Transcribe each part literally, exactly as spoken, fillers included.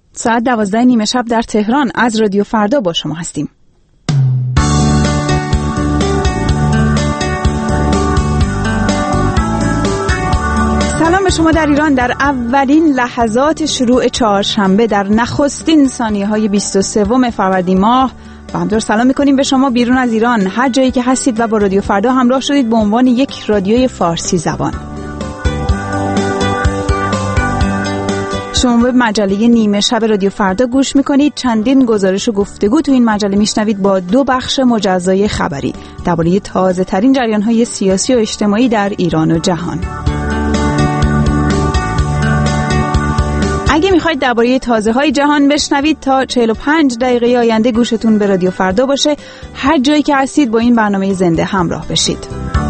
ساعت دوازده نیمه شب در تهران از رادیو فردا با شما هستیم. سلام به شما در ایران در اولین لحظات شروع چهارشنبه در نخستین ثانیه‌های بیست و سوم فروردین ماه و همطور سلام می‌کنیم به شما بیرون از ایران، هر جایی که هستید و با رادیو فردا همراه شدید به عنوان یک رادیوی فارسی زبان. شما به مجله نیمه شب رادیو فردا گوش میکنید. چندین گزارش و گفتگو تو این مجله میشنوید با دو بخش مجزای خبری درباره تازه ترین جریان های سیاسی و اجتماعی در ایران و جهان. اگه میخواید درباره تازه های جهان بشنوید تا چهل و پنج دقیقه آینده گوشتون به رادیو فردا باشه. هر جایی که هستید با این برنامه زنده همراه بشید.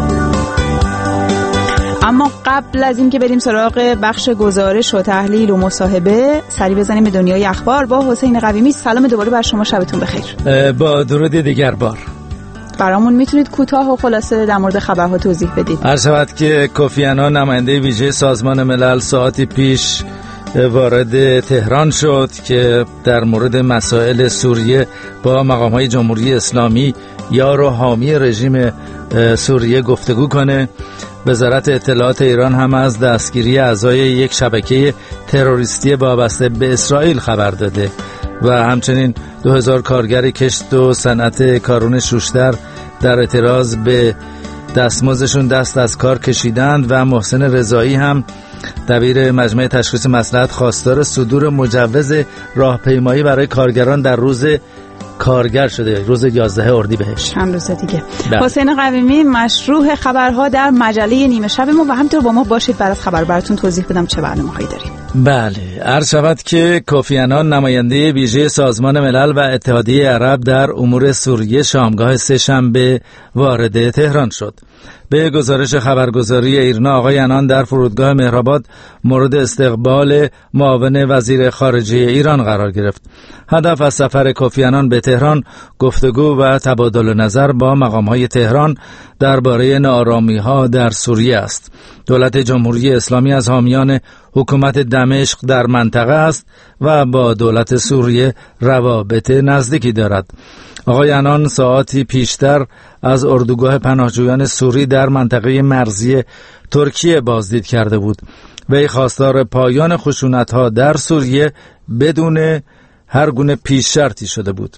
اما قبل از این که بریم سراغ بخش گزارش و تحلیل و مصاحبه، سری بزنیم به دنیای اخبار با حسین قویمی. سلام دوباره بر شما، شبتون بخیر. با درود دیگر بار برامون میتونید کوتاه و خلاصه در مورد خبرها توضیح بدید؟ عرض شود که کوفی عنان نماینده ویژه سازمان ملل ساعتی پیش وارد تهران شد که در مورد مسائل سوریه با مقام‌های جمهوری اسلامی یار و حامی رژیم سوریه گفتگو کنه. وزارت اطلاعات ایران هم از دستگیری اعضای یک شبکه تروریستی وابسته به اسرائیل خبر داده و همچنین دو هزار کارگر کشت و صنعت کارون شوشتر در اعتراض به دستمزدشون دست از کار کشیدند و محسن رضایی هم دبیر مجمع تشخیص مصلحت خواستار صدور مجوز راهپیمایی برای کارگران در روز کارگر شده، روز یازده اردیبهشت، چند روز دیگه. حسین قویمی، مشروع خبرها در مجله نیمه شب ما و همینطور با ما باشید. بعد از خبر براتون توضیح بدم چه برنامه‌هایی داریم. بله، عرض شود که کوفی عنان نماینده ویژه سازمان ملل و اتحادیه عرب در امور سوریه شامگاه سه‌شنبه وارد تهران شد. به گزارش خبرگزاری ایرنا، آقای عنان در فرودگاه مهرآباد مورد استقبال معاون وزیر خارجه ایران قرار گرفت. هدف از سفر کوفی عنان به تهران گفتگو و تبادل نظر با مقام‌های تهران درباره ناآرامی‌ها در سوریه است. دولت جمهوری اسلامی از حامیان حکومت دمشق در منطقه است و با دولت سوریه روابط نزدیکی دارد. آقای عنان ساعتی پیشتر از اردوگاه پناهجویان سوری در منطقه مرزی ترکیه بازدید کرده بود. وی خواستار پایان خشونت‌ها در سوریه بدون هر گونه پیش شرطی شده بود.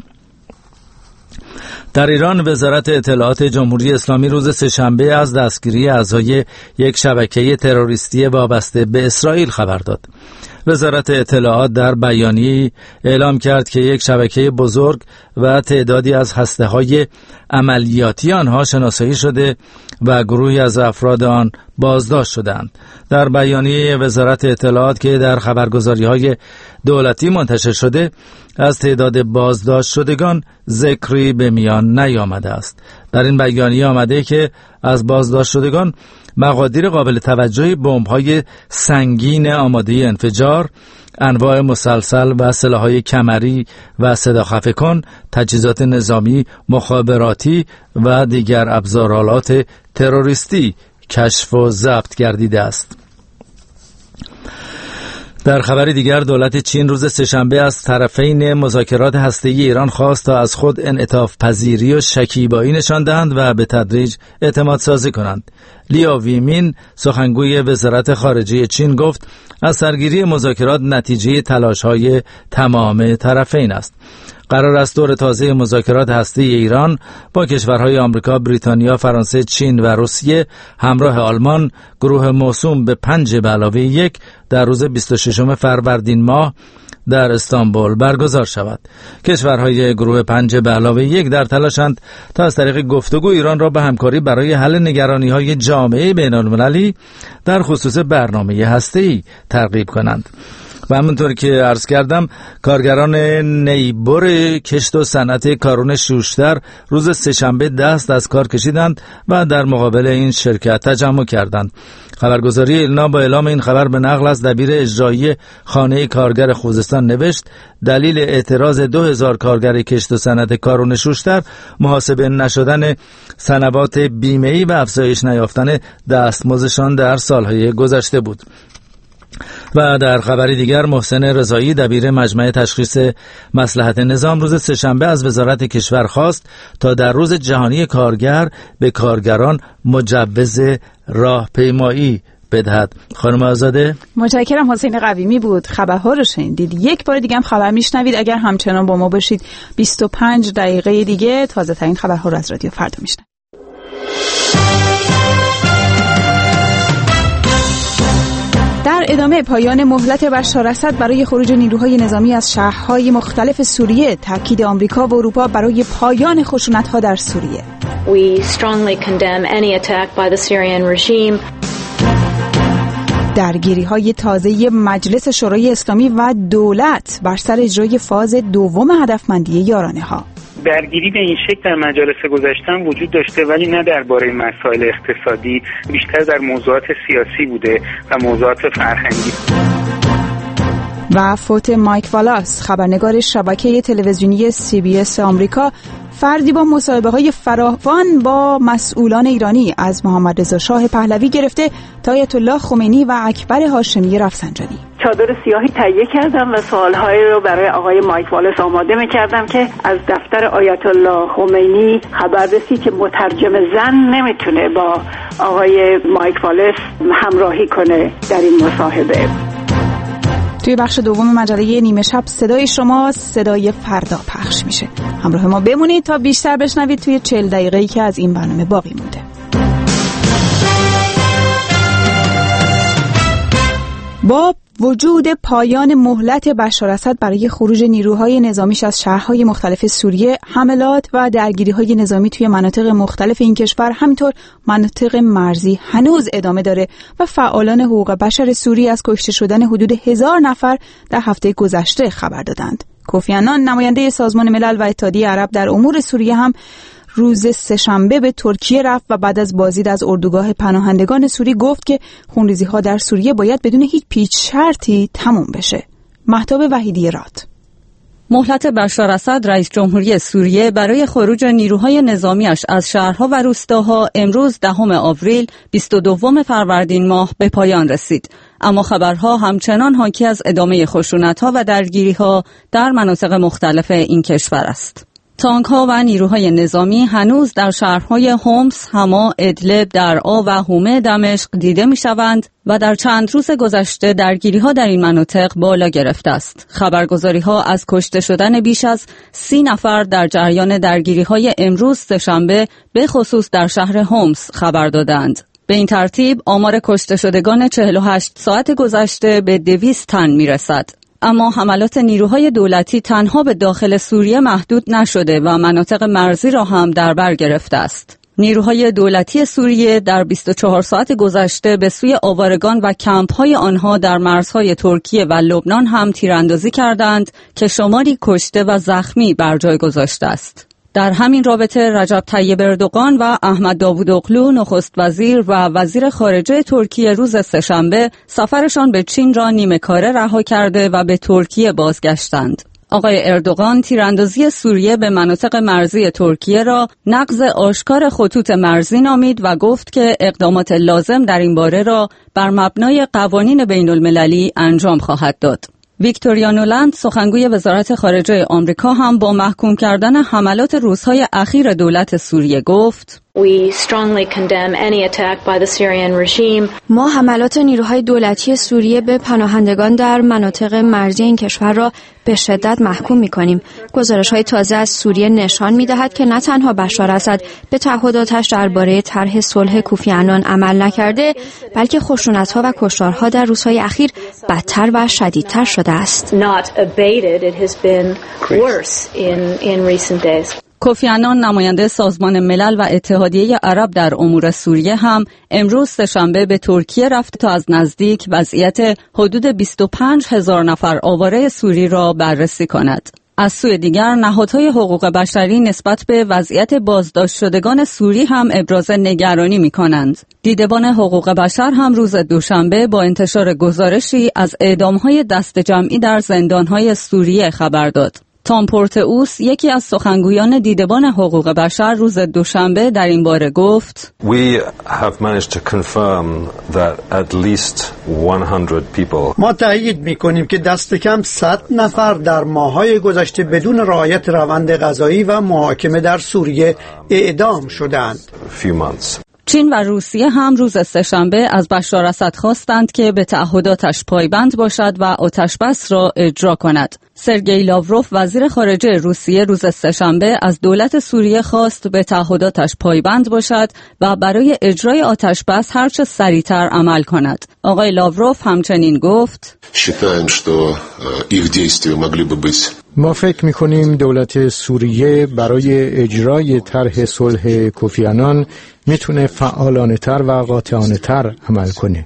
در ایران وزارت اطلاعات جمهوری اسلامی روز سه‌شنبه از دستگیری اعضای یک شبکه تروریستی وابسته به اسرائیل خبر داد. وزارت اطلاعات در بیانیه‌ای اعلام کرد که یک شبکه بزرگ و تعدادی از هسته‌های عملیاتی آنها شناسایی شده و گروهی از افراد آن بازداشت شدند. در بیانیه وزارت اطلاعات که در خبرگزاری‌های دولتی منتشر شده، از تعداد بازداشت شدگان ذکری به میان نیامده است. در این بیانیه آمده که از بازداشت شدگان مقادیر قابل توجهی بمب‌های سنگین آماده انفجار، انواع مسلسل و سلاح‌های کمری و صداخفه‌کن، تجهیزات نظامی، مخابراتی و دیگر ابزارالات تروریستی کشف و ضبط گردیده است. در خبر دیگر، دولت چین روز سه‌شنبه از طرفین مذاکرات هسته‌ای ایران خواست تا از خود انعطاف پذیری و شکیبایی نشان دهند و به تدریج اعتماد سازی کنند. لیا ویمین، سخنگوی وزارت خارجه چین، گفت از سرگیری مذاکرات نتیجه تلاش‌های تمام طرفین است. قرار است دور تازه مذاکرات هسته‌ای ایران با کشورهای آمریکا، بریتانیا، فرانسه، چین و روسیه همراه آلمان، گروه موسوم به پنج به علاوه یک، در روز بیست و ششم فروردین ماه در استانبول برگزار شود. کشورهای گروه پنج به علاوه یک در تلاشند تا از طریق گفتگو ایران را به همکاری برای حل نگرانی‌های جامعه بین‌المللی در خصوص برنامه هسته‌ای ترغیب کنند. و همونطور که عرض کردم، کارگران نیبر کشت و صنعت کارون شوشتر روز سه‌شنبه دست از کار کشیدند و در مقابل این شرکت تجمع کردند. خبرگزاری ایلنا با اعلام این خبر به نقل از دبیر اجرایی خانه کارگر خوزستان نوشت دلیل اعتراض دو هزار کارگر کشت و صنعت کارون شوشتر محاسبه نشدن صنوات بیمه‌ای و افزایش نیافتن دستمزدشان در سالهای گذشته بود. و در خبری دیگر محسن رضایی دبیر مجمع تشخیص مصلحت نظام روز سه‌شنبه از وزارت کشور خواست تا در روز جهانی کارگر به کارگران مجوز راهپیمایی بدهد. خانم آزاده متشکرم. حسین قویمی بود. خبرها رو شنیدید. یک بار دیگه هم خبر میشنوید. اگر همچنان با ما باشید بیست و پنج دقیقه دیگه تازه ترین خبرها رو از رادیو فردا میشنوید. در ادامه پایان مهلت بشار اسد برای خروج نیروهای نظامی از شهرهای مختلف سوریه، تاکید آمریکا و اروپا برای پایان خشونت‌ها در سوریه. We strongly condemn any attack by the Syrian regime. درگیری‌های تازه مجلس شورای اسلامی و دولت بر سر اجرای فاز دوم هدفمندی یارانه‌ها. درگیری به این شکل در مجالس گذشته وجود داشته، ولی نه درباره مسائل اقتصادی، بیشتر در موضوعات سیاسی بوده و موضوعات فرهنگی. و فوت مایک والاس، خبرنگار شبکه تلویزیونی سی بی اس آمریکا، فردی با مصاحبه‌های فراوان با مسئولان ایرانی از محمد رضا شاه پهلوی گرفته تا آیت الله خمینی و اکبر هاشمی رفسنجانی. چادر سیاهی تهیه کردم و سوال‌هایی رو برای آقای مایک والاس آماده می‌کردم که از دفتر آیت الله خمینی خبر رسید که مترجم زن نمیتونه با آقای مایک والاس همراهی کنه در این مصاحبه. توی بخش دوم مجله نیمه شب صدای شما صدای فردا پخش میشه. همراه ما بمونید تا بیشتر بشنوید توی چهل دقیقه‌ای که از این برنامه باقی مونده. با وجود پایان مهلت بشار اسد برای خروج نیروهای نظامیش از شهرهای مختلف سوریه، حملات و درگیری‌های نظامی توی مناطق مختلف این کشور، همینطور مناطق مرزی، هنوز ادامه داره و فعالان حقوق بشر سوریه از کشته شدن حدود هزار نفر در هفته گذشته خبر دادند. کوفی عنان، نماینده سازمان ملل و اتحادیه عرب در امور سوریه، هم روز سه‌شنبه به ترکیه رفت و بعد از بازدید از اردوگاه پناهندگان سوری گفت که خونریزی‌ها در سوریه باید بدون هیچ پیچ شرطی تموم بشه. مهتاب وحیدی رات. مهلت بشار اسد رئیس جمهوری سوریه برای خروج نیروهای نظامیش از شهرها و روستاها امروز دهم آوریل بیست و دوم فروردین ماه به پایان رسید، اما خبرها همچنان حاکی از ادامه خشونت‌ها و درگیری‌ها در مناطق مختلف این کشور است. تانک‌ها و نیروهای نظامی هنوز در شهرهای هومس، حما، ادلب، درعا و حومه دمشق دیده می‌شوند و در چند روز گذشته درگیری‌ها در این مناطق بالا گرفته است. خبرگزاری‌ها از کشته شدن بیش از سی نفر در جریان درگیری‌های امروز سه‌شنبه به خصوص در شهر هومس خبر دادند. به این ترتیب آمار کشته شدگان چهل و هشت ساعت گذشته به دویست تن می‌رسد. اما حملات نیروهای دولتی تنها به داخل سوریه محدود نشده و مناطق مرزی را هم در بر گرفته است. نیروهای دولتی سوریه در بیست و چهار ساعت گذشته به سوی آوارگان و کمپ‌های آنها در مرزهای ترکیه و لبنان هم تیراندازی کردند که شماری کشته و زخمی بر جای گذاشته است. در همین رابطه رجب طیب اردوغان و احمد داوودوغلو نخست وزیر و وزیر خارجه ترکیه روز سه‌شنبه سفرشان به چین را نیمه کاره رها کرده و به ترکیه بازگشتند. آقای اردوغان تیراندازی سوریه به مناطق مرزی ترکیه را نقض آشکار خطوط مرزی نامید و گفت که اقدامات لازم در این باره را بر مبنای قوانین بین المللی انجام خواهد داد. ویکتوریا نولند، سخنگوی وزارت خارجه آمریکا، هم با محکوم کردن حملات روزهای اخیر دولت سوریه گفت: We strongly condemn any attack by the Syrian regime. ما حملات نیروهای دولتی سوریه به پناهندگان در مناطق مرزی این کشور را به شدت محکوم می‌کنیم. گزارش‌های تازه از سوریه نشان می‌دهد که نه تنها بشار اسد به تعهداتش درباره طرح صلح کوفی عنان عمل نکرده، بلکه خشونت‌ها و کشتارها در روزهای اخیر بدتر و شدیدتر شده است. Not abated, it has been worse in in recent days. کوفی عنان، نماینده سازمان ملل و اتحادیه عرب در امور سوریه، هم امروز سه‌شنبه به ترکیه رفت تا از نزدیک وضعیت حدود بیست و پنج هزار نفر آواره سوری را بررسی کند. از سوی دیگر نهادهای حقوق بشری نسبت به وضعیت بازداشت شدگان سوری هم ابراز نگرانی می کنند. دیدبان حقوق بشر هم روز دوشنبه با انتشار گزارشی از اعدامهای دست جمعی در زندانهای سوریه خبر داد. تام پورتئوس یکی از سخنگویان دیدبان حقوق بشر روز دوشنبه در این باره گفت We have managed to confirm that at least one hundred people ما تایید می‌کنیم که دست کم صد نفر در ماه‌های گذشته بدون رعایت روند قضایی و محاکمه در سوریه اعدام شدند. few months. چین و روسیه هم روز سه‌شنبه از بشار اسد خواستند که به تعهداتش پایبند باشد و آتش‌بس را اجرا کند. سرگئی لاوروف وزیر خارجه روسیه روز سه‌شنبه از دولت سوریه خواست به تعهداتش پایبند باشد و برای اجرای آتش‌بس هرچه سریعتر عمل کند. آقای لاوروف همچنین گفت: ما فکر می‌کنیم دولت سوریه برای اجرای طرح صلح کوفی عنان میتونه فعالانه‌تر و قاطعانه‌تر عمل کنه.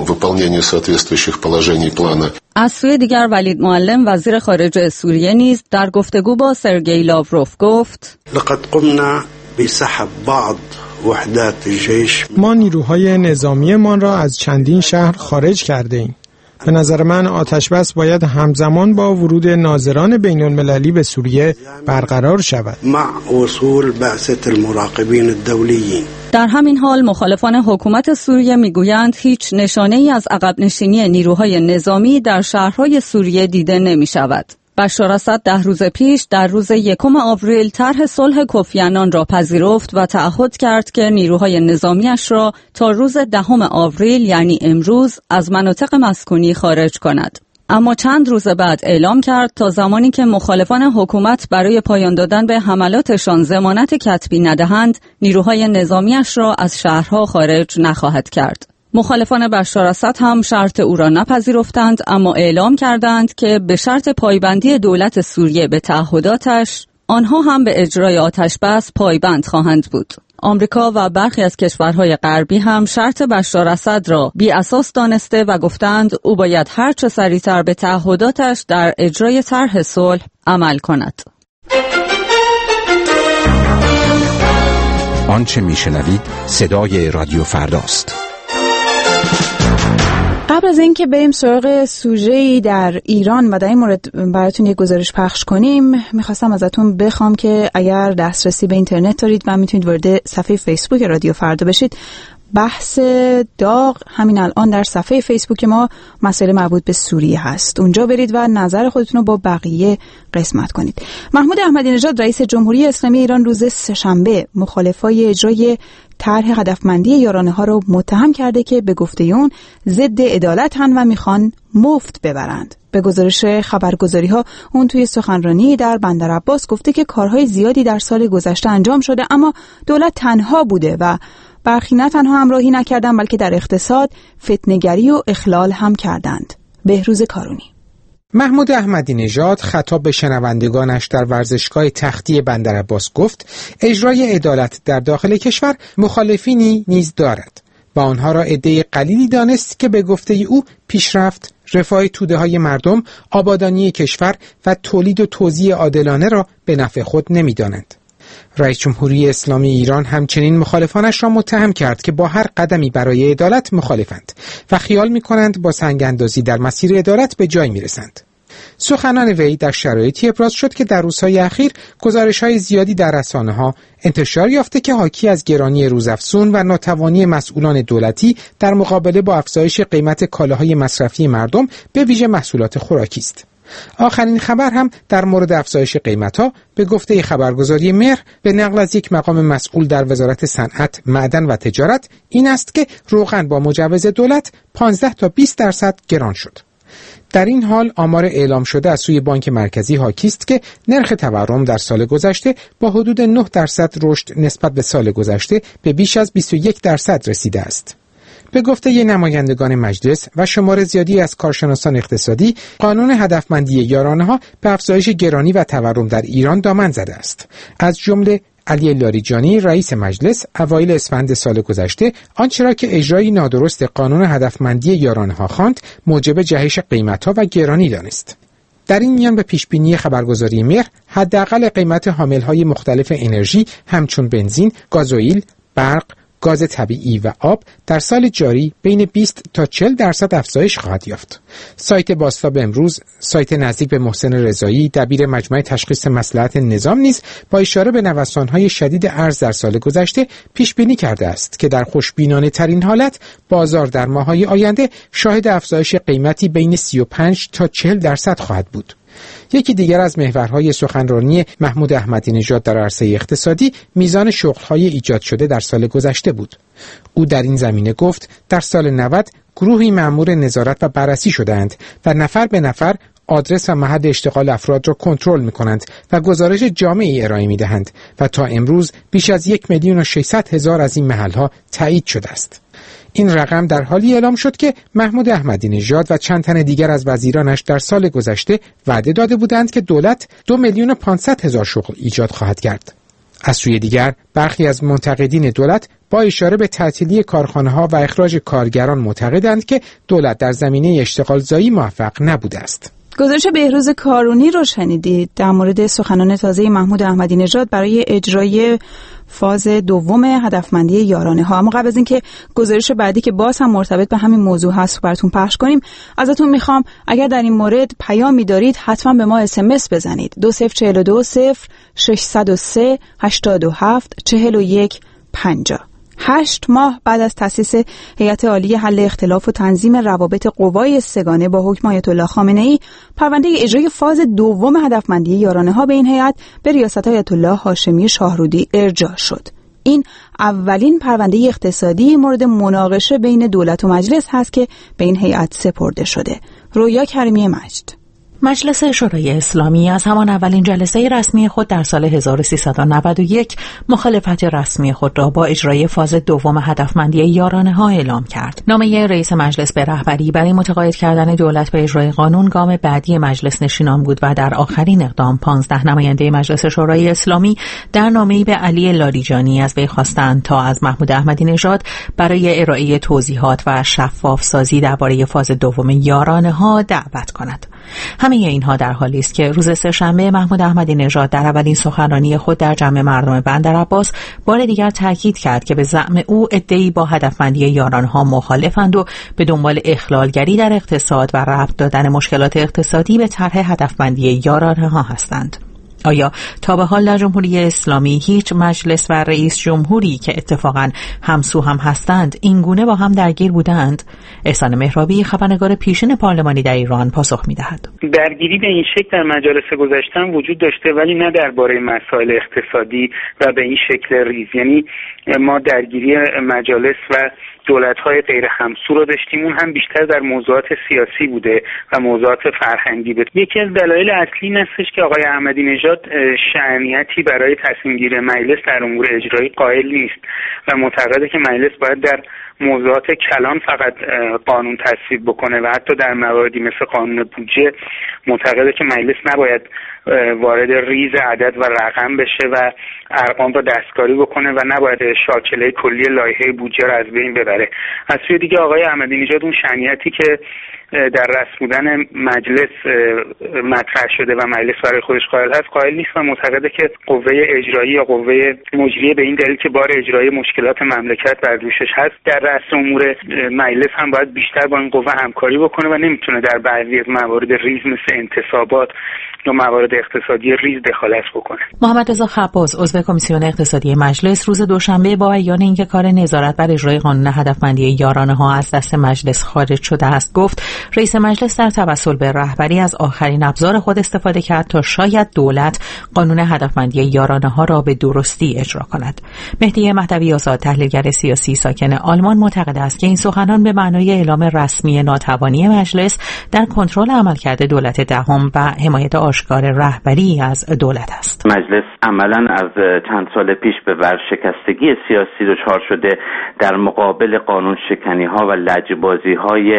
از سوی دیگر ولید معلم وزیر خارجه سوریه نیز در گفتگو با سرگئی لاوروف گفت: لقد قمنا بسحب بعض وحدات الجيش. ما نیروهای نظامیمان را از چندین شهر خارج کرده ایم. به نظر من آتش‌بس باید همزمان با ورود ناظران بین المللی به سوریه برقرار شود. مع وصول بعثة المراقبین الدوليين. در همین حال مخالفان حکومت سوریه میگویند هیچ نشانه‌ای از عقب نشینی نیروهای نظامی در شهرهای سوریه دیده نمی‌شود. بشار اسد ده روز پیش در روز یکم آوریل طرح صلح کوفی عنان را پذیرفت و تعهد کرد که نیروهای نظامیش را تا روز دهم آوریل یعنی امروز از مناطق مسکونی خارج کند. اما چند روز بعد اعلام کرد تا زمانی که مخالفان حکومت برای پایان دادن به حملاتشان ضمانت کتبی ندهند، نیروهای نظامیش را از شهرها خارج نخواهد کرد. مخالفان بشار اسد هم شرط او را نپذیرفتند، اما اعلام کردند که به شرط پایبندی دولت سوریه به تعهداتش، آنها هم به اجرای آتش‌بس پایبند خواهند بود. آمریکا و برخی از کشورهای غربی هم شرط بشار اسد را بی اساس دانسته و گفتند او باید هر چه سریعتر به تعهداتش در اجرای طرح صلح عمل کند. آنچه میشنوید صدای رادیو فرداست. قبل از اینکه بریم سراغ سوژه‌ای در ایران و در این مورد براتون یک گزارش پخش کنیم، میخواستم ازتون بخوام که اگر دسترسی به اینترنت دارید و میتونید وارد صفحه فیسبوک رادیو فردا بشید، بحث داغ همین الان در صفحه فیسبوک ما مسئله مربوط به سوریه هست. اونجا برید و نظر خودتون رو با بقیه قسمت کنید. محمود احمدی نژاد رئیس جمهوری اسلامی ایران روز سه‌شنبه مخالفای اجرای طرح هدفمندی یارانه ها رو متهم کرده که به گفته اون ضد عدالتن و میخوان مفت ببرند. به گزارش خبرگزاری ها اون توی سخنرانی در بندر عباس گفته که کارهای زیادی در سال گذشته انجام شده، اما دولت تنها بوده و برخی نه تنها همراهی نکردند بلکه در اقتصاد فتنه‌گری و اخلال هم کردند. بهروز کارونی. محمود احمدی نژاد خطاب به شنوندگانش در ورزشگاه تختی بندر عباس گفت اجرای عدالت در داخل کشور مخالفینی نیز دارد و آنها را عده قلیلی دانست که به گفته او پیشرفت، رفاه توده های مردم، آبادانی کشور و تولید و توزیع عادلانه را به نفع خود نمی دانند. رئیس جمهوری اسلامی ایران همچنین مخالفانش را متهم کرد که با هر قدمی برای عدالت مخالفند و خیال می‌کنند با سنگ‌اندازی در مسیر عدالت به جای می‌رسند. سخنان وی در شرایطی ابراز شد که در روزهای اخیر گزارش‌های زیادی در رسانه‌ها انتشار یافته که حاکی از گرانی روزافزون و ناتوانی مسئولان دولتی در مقابله با افزایش قیمت کالاهای مصرفی مردم به ویژه محصولات خوراکی است. آخرین خبر هم در مورد افزایش قیمت‌ها به گفته خبرگزاری مهر به نقل از یک مقام مسئول در وزارت صنعت، معدن و تجارت این است که روغن با مجوز دولت پانزده تا بیست درصد گران شد. در این حال آمار اعلام شده از سوی بانک مرکزی حاکی است که نرخ تورم در سال گذشته با حدود نه درصد رشد نسبت به سال گذشته به بیش از بیست و یک درصد رسیده است. به گفته نمایندگان مجلس و شمار زیادی از کارشناسان اقتصادی، قانون هدفمندی یارانه‌ها به افزایش گرانی و تورم در ایران دامن زده است. از جمله علی لاریجانی رئیس مجلس اوایل اسفند سال گذشته آنچه را که اجرای نادرست قانون هدفمندی یارانه‌ها خواند موجب جهش قیمت‌ها و گرانی دانست. در این میان به پیشبینی خبرگزاری مهر حداقل قیمت حامل‌های مختلف انرژی همچون بنزین، گازوئیل، برق، گاز طبیعی و آب در سال جاری بین بیست تا چهل درصد افزایش خواهد یافت. سایت بازتاب امروز، سایت نزدیک به محسن رضایی، دبیر مجمع تشخیص مصلحت نظام نیز با اشاره به نوسان‌های شدید ارز در سال گذشته پیش بینی کرده است که در خوشبینانه ترین حالت بازار در ماه‌های آینده شاهد افزایش قیمتی بین سی و پنج تا چهل درصد خواهد بود. یکی دیگر از محورهای سخنرانی محمود احمدی نژاد در عرصه اقتصادی میزان شغل‌های ایجاد شده در سال گذشته بود. او در این زمینه گفت در سال نود گروهی مأمور نظارت و بررسی شدند و نفر به نفر آدرس و محل اشتغال افراد را کنترل می‌کنند و گزارش جامعی ارائه می‌دهند و تا امروز بیش از یک میلیون و ششصد هزار از این محل‌ها تایید شده است. این رقم در حالی اعلام شد که محمود احمدی نژاد و چند تن دیگر از وزیرانش در سال گذشته وعده داده بودند که دولت دو میلیون و پانصد هزار شغل ایجاد خواهد کرد. از سوی دیگر برخی از منتقدین دولت با اشاره به تعطیلی کارخانه‌ها و اخراج کارگران معتقدند که دولت در زمینه اشتغال زایی موفق نبوده است. گزارش بهروز کارونی رو شنیدید در مورد سخنان تازه محمود احمدی نژاد برای اجرای فاز دوم هدفمندی یارانه ها. اما قبل از اینکه گزارش بعدی که باز هم مرتبط به همین موضوع هست براتون پخش کنیم، ازتون میخوام اگر در این مورد پیامی دارید حتما به ما اس ام اس بزنید. دو صفر چهل و دو صفر ششصد و سه هشتاد و هفت چهل و یک پنجاه. هشت ماه بعد از تأسیس هیئت عالی حل اختلاف و تنظیم روابط قوای سگانه با حکم آیت الله خامنه‌ای، پرونده اجرای فاز دوم هدفمندی یارانه ها به این هیئت به ریاست آیت الله هاشمی شاهرودی ارجاع شد. این اولین پرونده اقتصادی مورد مناقشه بین دولت و مجلس هست که به این هیئت سپرده شده. رویا کریمی مجد. مجلس شورای اسلامی از همان اولین جلسه رسمی خود در سال هزار و سیصد و نود و یک مخالفت رسمی خود را با اجرای فاز دوم هدفمندی یارانه ها اعلام کرد. نامه رئیس مجلس به رهبری برای متقاعد کردن دولت به اجرای قانون گام بعدی مجلس نشینان بود و در آخرین اقدام پانزده نماینده مجلس شورای اسلامی در نامه‌ای به علی لاریجانی از وی خواستند تا از محمود احمدی نژاد برای ارائه توضیحات و شفاف سازی درباره فاز دوم یارانه ها دعوت کند. همه اینها در حالی است که روز سه‌شنبه محمود احمدی نژاد در اولین سخنرانی خود در جمع مردم بندرعباس بار دیگر تاکید کرد که به زعم او عده‌ای با هدفمندی یارانه‌ها مخالفند و به دنبال اخلالگری در اقتصاد و ربط دادن مشکلات اقتصادی به طرح هدفمندی یارانه‌ها هستند. آیا تا به حال در جمهوری اسلامی هیچ مجلس و رئیس جمهوری که اتفاقاً همسو هم هستند این گونه با هم درگیر بودند؟ احسان مهرابی، خبرنگار پیشین پارلمانی در ایران، پاسخ می‌دهد. درگیری به این شکل در مجالس گذشته وجود داشته ولی نه درباره مسائل اقتصادی و به این شکل ریز. یعنی ما درگیری مجالس و دولت‌های غیر همسو رو داشتیم، اون هم بیشتر در موضوعات سیاسی بوده و موضوعات فرهنگی بود. یکی از دلایل اصلی این هستش که آقای احمدی نژاد شأنیتی برای تصمیم گیری مجلس در امور اجرایی قائل نیست و معتقده که مجلس باید در موضوعات کلان فقط قانون تصویب بکنه و حتی در مواردی مثل قانون بودجه معتقده که مجلس نباید وارد ریز عدد و رقم بشه و ارقام را دستکاری بکنه و نباید شاکله کلی لایحه بودجه را از بین ببره. از سوی دیگه آقای احمدی نژاد اون شأنیتی که در رسم بودن مجلس مطرح شده و مجلس برای خودش قائل هست قائل نیست و معتقده که قوه اجرایی یا قوه مجریه به این دلیل که بار اجرایی مشکلات مملکت بر دوشش هست در رأس امور مجلس هم باید بیشتر با این قوه همکاری بکنه و نمیتونه در بعضی از موارد ریز مثل انتصابات یا موارد اقتصادی ریز دخالت بکنه. محمد رضا خباز، عضو کمیسیون اقتصادی مجلس، روز دوشنبه با بیان اینکه کار نظارت بر اجرای قانون هدفمندی یارانه ها از دست مجلس خارج شده است گفت رئیس مجلس در توسل به رهبری از آخرین ابزار خود استفاده کرد تا شاید دولت قانون هدفمندی یارانه ها را به درستی اجرا کند. مهدی مهدوی آزاد، تحلیلگر سیاسی ساکن آلمان، معتقد است که این سخنان به معنای اعلام رسمی ناتوانی مجلس در کنترل عملکرد دولت دهم و حمایت آشکار رهبری از دولت است. مجلس عملاً از چند سال پیش به ورشکستگی سیاسی دچار شده در مقابل قانون شکنی ها و لجبازی های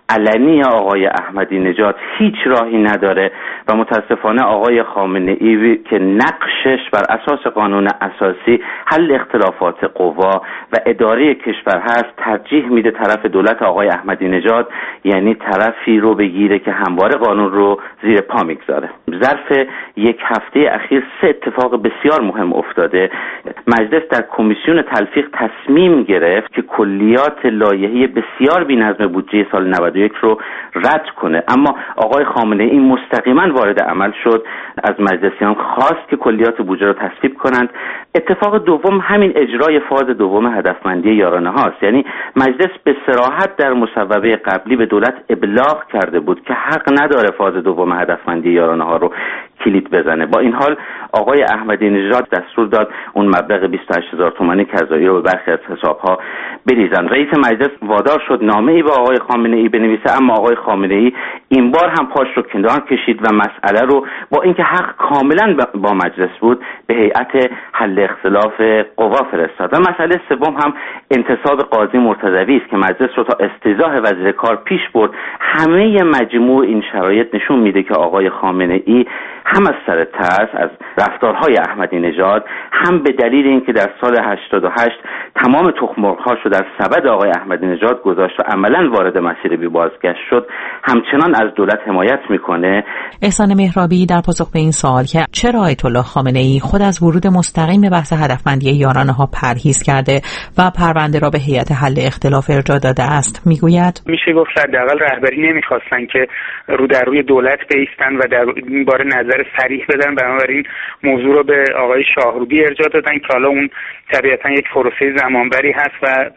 علنی آقای احمدی نژاد هیچ راهی نداره و متاسفانه آقای خامنه ای که نقشش بر اساس قانون اساسی حل اختلافات قوا و اداره کشور هست ترجیح میده طرف دولت آقای احمدی نژاد، یعنی طرفی رو بگیره که همواره قانون رو زیر پا میگذاره. ظرف یک هفته اخیر سه اتفاق بسیار مهم افتاده. مجلس در کمیسیون تلفیق تصمیم گرفت که کلیات لایحه بسیار بی‌نظم بودجه سال نود و یک رو رد کنه، اما آقای خامنه ای مستقیما وارد عمل شد، از مجلسیان خواست که کلیات بودجه رو تصویب کنند. اتفاق دوم همین اجرای فاز دوم هدفمندی یارانه هاست. یعنی مجلس به صراحت در مصوبه قبلی به دولت ابلاغ کرده بود که حق نداره فاز دوم هدفمندی یارانه ها رو کلید بزنه. با این حال آقای احمدی نژاد دستور داد اون مبلغ بیست و هشت هزار تومانی کذایی رو به برخی از حساب‌ها بریزن. رئیس مجلس وادار شد نامه‌ای به آقای خامنه ای بنویسه، اما آقای خامنه ای این بار هم پاش رو کنار کشید و مسئله رو با اینکه حق کاملا با مجلس بود به هیئت حل اختلاف قوا فرستاد. و مسئله سوم هم انتصاب قاضی مرتضوی است که مجلس رو تا استیضاح وزیر کار پیش برد. همه مجموع این شرایط نشون میده که آقای خامنه ای هم از سر ترس از رفتارهای احمدی نژاد، هم به دلیل اینکه در سال هشتاد و هشت تمام تخم‌مرغ‌هاش رو در سبد آقای احمدی نژاد گذاشت و عملاً وارد مسیر بی بازگشت شد، همچنان از دولت حمایت میکنه. احسان مهرابی در پاسخ به این سوال که چرا آیت الله خامنه ای خود از ورود مستقیم به بحث هدفمندی یارانه ها پرهیز کرده و پرونده را به هیئت حل اختلاف ارجاع داده است میگوید میشه گفت حداقل رهبری نمیخواستن که رو در روی دولت بایستن و در این باره نظر صریح بدن، بنابراین موضوع رو به آقای شاهرودی ارجاع دادن که حالا اون طبیعتا یک پروسه زمانبری هست و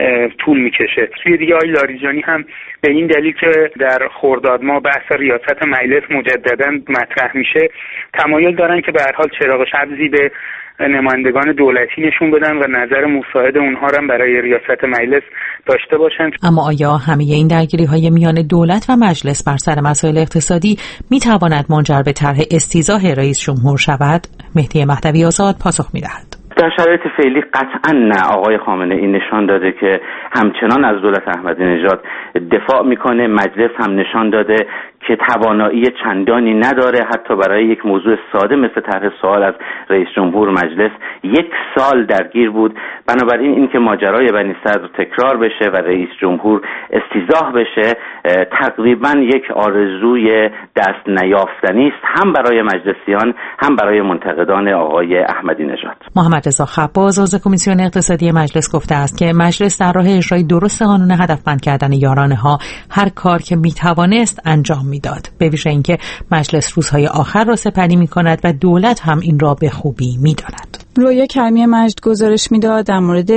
طول میکشه. سوی دیگه آقای لاریجانی هم به این دلیل که در خرداد ماه بحث ریاست مجلس مجددا مطرح میشه تمایل دارن که به هر حال چراغ سبزی به نمایندگان دولتی نشون بدن و نظر مساعد اونها هم برای ریاست مجلس داشته باشن. اما آیا همه این درگیری‌های میان دولت و مجلس بر سر مسائل اقتصادی میتواند منجر به طرح استیضاح رئیس جمهور شود؟ مهدی مهدوی آزاد پاسخ میدهد. در شرایط فعلی قطعا نه. آقای خامنه ای نشان داده که همچنان از دولت احمدی نژاد دفاع میکنه. مجلس هم نشان داده که توانایی چندانی نداره حتی برای یک موضوع ساده مثل طرح سوال از رئیس جمهور. مجلس یک سال درگیر بود. بنابراین اینکه ماجرای بنی صدر تکرار بشه و رئیس جمهور استیضاح بشه تقریبا یک آرزوی دست نیافتنی است، هم برای مجلسیان هم برای منتقدان آقای احمدی نژاد. محمد رضا خباز عضو کمیسیون اقتصادی مجلس گفته است که مجلس در راه اجرای درست قانون هدفمند کردن یارانه ها هر کار که میتوانست انجام میداد، به ویژه اینکه مجلس روزهای آخر را سپری میکند و دولت هم این را به خوبی میداند. رویا کرمی مجد گزارش میداد در مورد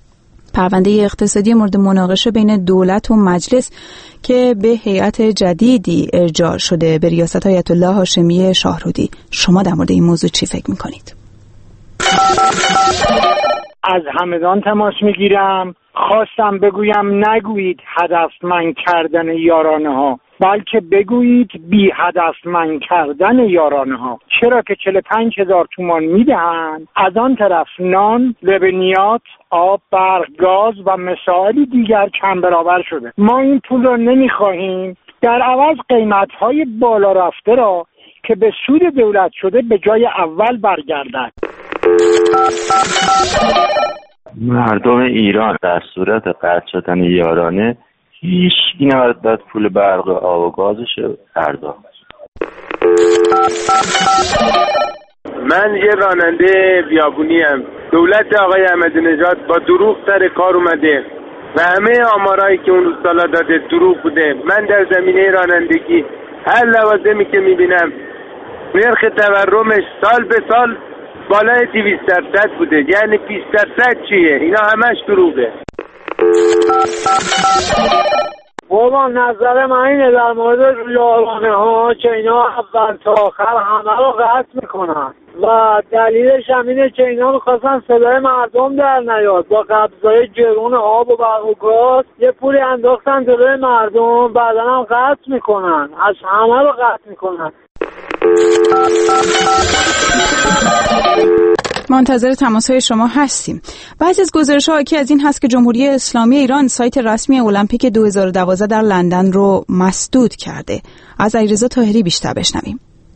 پرونده اقتصادی مورد مناقشه بین دولت و مجلس که به هیئت جدیدی ارجاع شده به ریاست آیت الله هاشمی شاهرودی. شما در مورد این موضوع چی فکر میکنید؟ از همدان تماس میگیرم، خواستم بگویم نگویید هدفمند کردن یارانه ها، بلکه بگویید بی هدفمند کردن یارانه ها. چرا که چهل و پنج هزار تومان میدهند، از آن طرف نان، لبنیات، آب، برق، گاز و مسائل دیگر کم برابر شده. ما این پول را نمیخواهیم، در عوض قیمت‌های بالا رفته را که به سود دولت شده به جای اول برگردد. مردم ایران در صورت قطع شدن یارانه هیچ نباید باید پول برق و آب و گازش پرداخت. من یه راننده بیابونی ام. دولت آقای احمدی نژاد با دروغ سر کار اومده و همه آمارایی که اون روزسالا داده دروغ بوده. من در زمینه رانندگی هر لوازمی که میبینم نرخ تورمش سال به سال بالای دویست درصد بوده. یعنی بیست درصد چیه؟ اینا همش دروغه. بابا نظر من اینه در مورد یارانه ها که اینا اول تا آخر همه رو قطع میکنن و دلیلش هم اینه که اینا میخواستن صدای مردم در نیاد. با قبضای گرون آب و برق و گاز یه پولی انداختن جلوی مردم، بعدا هم قطع میکنن، از همه رو قطع میکنن. منتظر تماس‌های شما هستیم. بعضی از گزارش‌ها حاکی از این هست که جمهوری اسلامی ایران سایت رسمی المپیک دو هزار و دوازده در لندن رو مسدود کرده. از علیرضا طاهری بیشتر بشنویم.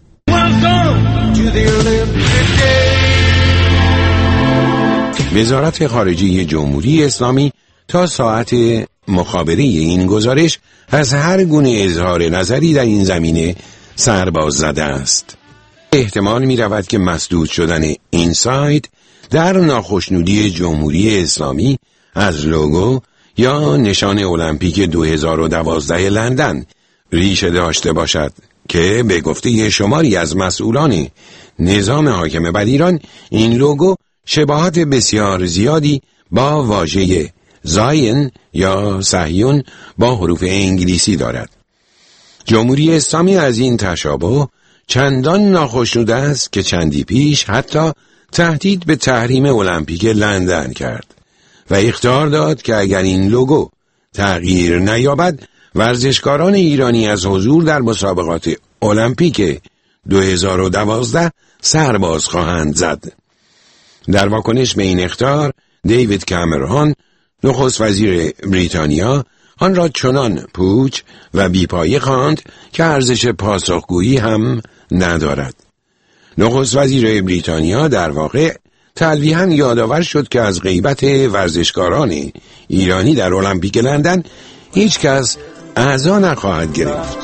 وزارت خارجه جمهوری اسلامی تا ساعت مخابره این گزارش از هر گونه اظهار نظری در این زمینه سرباز زده است. احتمال می رود که مسدود شدن این سایت در ناخشنودی جمهوری اسلامی از لوگو یا نشان المپیک دو هزار و دوازده لندن ریشه داشته باشد که به گفته شماری از مسئولان نظام حاکم بر ایران این لوگو شباهت بسیار زیادی با واژه زاین یا صهیون با حروف انگلیسی دارد. جمهوری اسلامی از این تشابه چندان ناخشنود است که چندی پیش حتی تهدید به تحریم المپیک لندن کرد و اخطار داد که اگر این لوگو تغییر نیابد ورزشکاران ایرانی از حضور در مسابقات المپیک دو هزار و دوازده سرباز خواهند زد. در واکنش به این اخطار دیوید کامرون نخست وزیر بریتانیا آن را چنان پوچ و بیپایه خواند که ارزش پاسخگویی هم ندارد. نخست وزیر بریتانیا در واقع تلویحاً یادآور شد که از غیبت ورزشکاران ایرانی در المپیک لندن هیچ کس اعضا نخواهد گرفت.